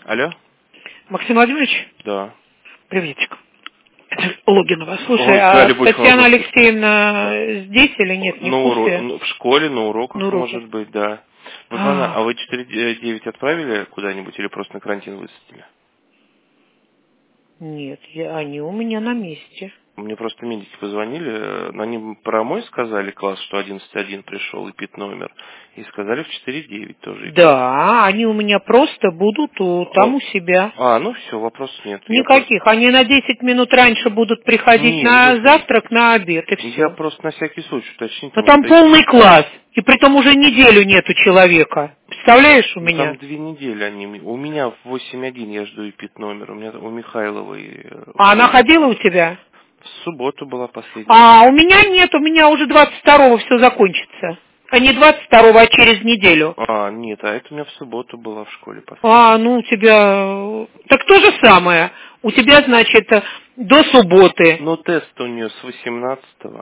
Алло? Максим Владимирович? Да. Приветик. Это Логинова. Слушай, Татьяна Алексеевна здесь или нет? Не в курсе? В школе, на уроках, на уроке. Может быть, да. А вы 4.9 отправили куда-нибудь или просто на карантин высадили? Нет, они у меня на месте. Мне просто медики позвонили, они про мой сказали класс, что 11.1 пришел и ПИТ номер, и сказали в 4.9 тоже. Да, они у меня просто будут там у себя. Ну все, вопросов нет. Никаких, они на 10 минут раньше будут приходить на завтрак, на обед, и все. Я просто на всякий случай уточнить. Но там полный класс, и притом уже неделю нету человека. Представляешь, у меня? Там 2 недели они. У меня в 8.1 я жду и ПИТ номер, у Михайловой. А она ходила у тебя? В субботу была последняя. У меня нет, у меня уже 22-го все закончится. А не 22-го, а через неделю. Нет, это у меня в субботу была в школе последняя. У тебя... Так то же самое. У тебя, значит, до субботы. Тест у нее с 18-го.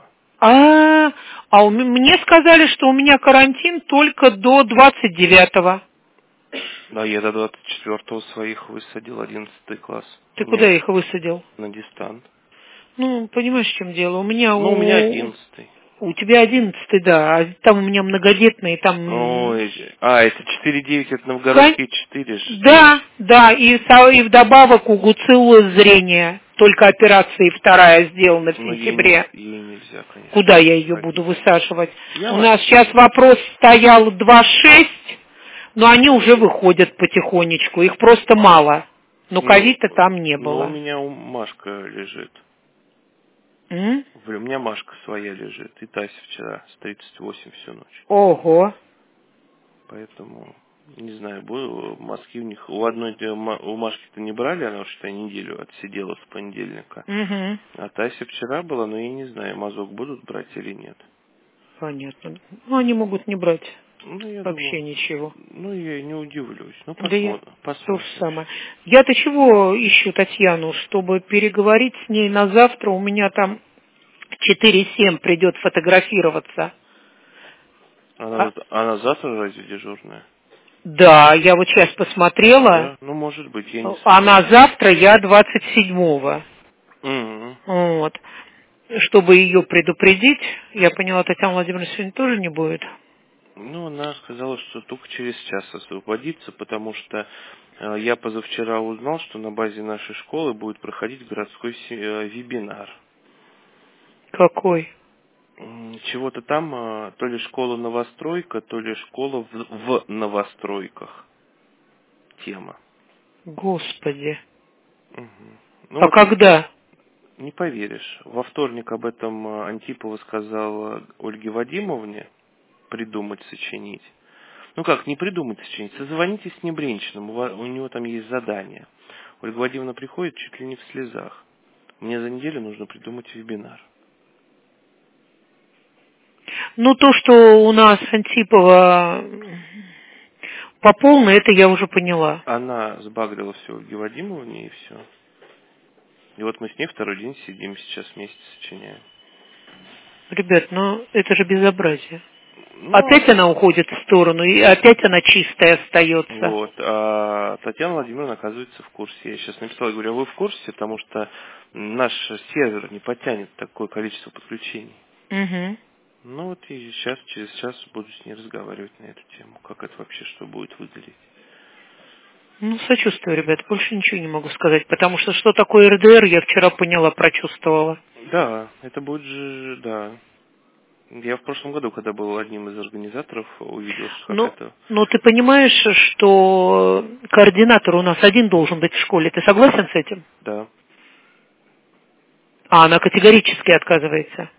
Мне сказали, что у меня карантин только до 29-го. Да, я до 24-го своих высадил, 11 класс. Ты куда их высадил? На дистант. Понимаешь, в чем дело? У меня 11-й. У тебя 11-й, да, а там у меня многодетные, там... это 4.9, это новгородские 4 же. Да, и вдобавок у Гуцилла зрение, только операция вторая сделана в сентябре. Ей нельзя, конечно. Куда я ее буду высаживать? У нас сейчас вопрос стоял 2.6, но они уже выходят потихонечку, их просто мало. Но ковида там не было. У меня Машка лежит. У меня Машка своя лежит. И Тася вчера с 38 всю ночь. Ого. Поэтому, не знаю, в Москве у них... У Машки-то не брали, она уж неделю отсидела с понедельника. А Тася вчера была, но я не знаю, мазок будут брать или нет. Понятно. Они могут не брать. Я вообще думаю, ничего. Я не удивлюсь. Посмотрим. То же самое. Я-то чего ищу Татьяну, чтобы переговорить с ней на завтра. У меня там 4-7 придет фотографироваться. Она завтра разве дежурная? Да, я вот сейчас посмотрела. Да? Может быть, я не знаю. Она завтра, я 27-го. Вот. Чтобы ее предупредить, я поняла, Татьяна Владимировна сегодня тоже не будет. Она сказала, что только через час освободится, потому что я позавчера узнал, что на базе нашей школы будет проходить городской вебинар. Какой? Чего-то там, то ли школа новостройка, то ли школа в новостройках. Тема. Господи. Когда? Не поверишь. Во вторник об этом Антипова сказала Ольге Вадимовне. Придумать, сочинить. Не придумать, сочинить. Созвоните с Небринчиным, у него там есть задание. Ольга Владимировна приходит чуть ли не в слезах. Мне за неделю нужно придумать вебинар. То, что у нас Антипова по полной, это я уже поняла. Она сбагрила все Ольге Вадимовне и все. И вот мы с ней второй день сидим, сейчас вместе сочиняем. Ребят, это же безобразие. Опять она уходит в сторону, и опять она чистая остается. А Татьяна Владимировна, оказывается, в курсе. Я сейчас написал, говорю, вы в курсе, потому что наш сервер не потянет такое количество подключений. И через час буду с ней разговаривать на эту тему. Как это вообще, что будет выглядеть. Сочувствую, ребят, больше ничего не могу сказать, потому что такое РДР, я вчера поняла, прочувствовала. Да, это будет же, да. Я в прошлом году, когда был одним из организаторов, увидел, что это... ты понимаешь, что координатор у нас один должен быть в школе. Ты согласен с этим? Да. Она категорически отказывается.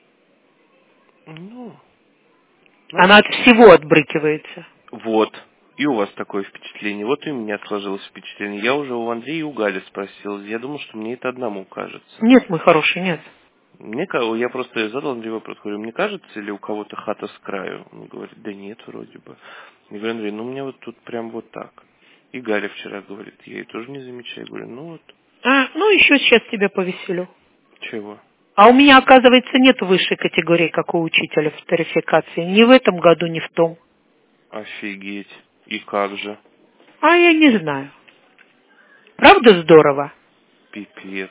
Она от всего отбрыкивается. Вот. И у вас такое впечатление. Вот и у меня сложилось впечатление. Я уже у Андрея и у Гали спросил. Я думал, что мне это одному кажется. Нет, мой хороший, нет. Я просто задал Андрею вопрос, говорю, мне кажется, или у кого-то хата с краю? Он говорит, да нет, вроде бы. Я говорю, Андрей, у меня вот тут прям вот так. И Галя вчера говорит, я ее тоже не замечаю. Я говорю, еще сейчас тебя повеселю. Чего? А у меня, оказывается, нет высшей категории, как у учителя в тарификации. Ни в этом году, ни в том. Офигеть. И как же? Я не знаю. Правда здорово? Пипец.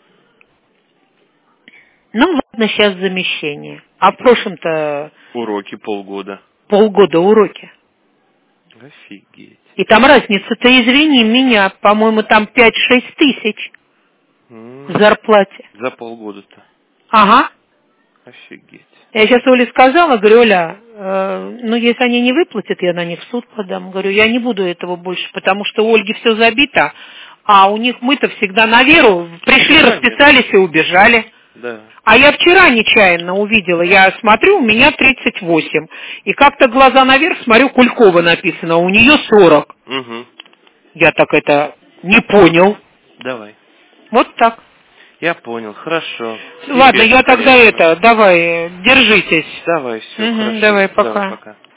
Ну ладно, сейчас замещение. А в прошлом-то... Уроки полгода. Полгода уроки. Офигеть. И там разница-то, извини меня, по-моему, там 5-6 тысяч в зарплате. За полгода-то. Ага. Офигеть. Я сейчас Оле сказала, говорю, Оля, ну если они не выплатят, я на них в суд подам. Говорю, я не буду этого больше, потому что у Ольги все забито, а у них мы-то всегда на веру пришли, расписались и убежали. Да. А я вчера нечаянно увидела, я смотрю, у меня 38. И как-то глаза наверх, смотрю, Кулькова написано, а у нее 40. Угу. Я так это не понял. Давай. Вот так. Я понял, хорошо. Ладно, Теперь, я тогда конечно. давай, держитесь. Давай, все, хорошо. Давай, пока. Давай, пока.